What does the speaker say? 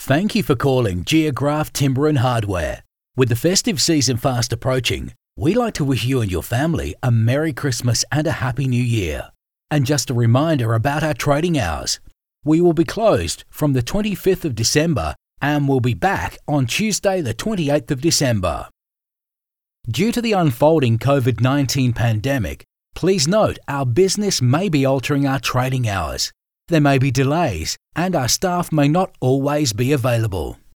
Thank you for calling Geograph Timber and Hardware. With the festive season fast approaching, we'd like to wish you and your family a Merry Christmas and a Happy New Year. And just a reminder about our trading hours. We will be closed from the 25th of December and will be back on Tuesday the 28th of December. Due to the unfolding COVID-19 pandemic, please note our business may be altering our trading hours. There may be delays and our staff may not always be available.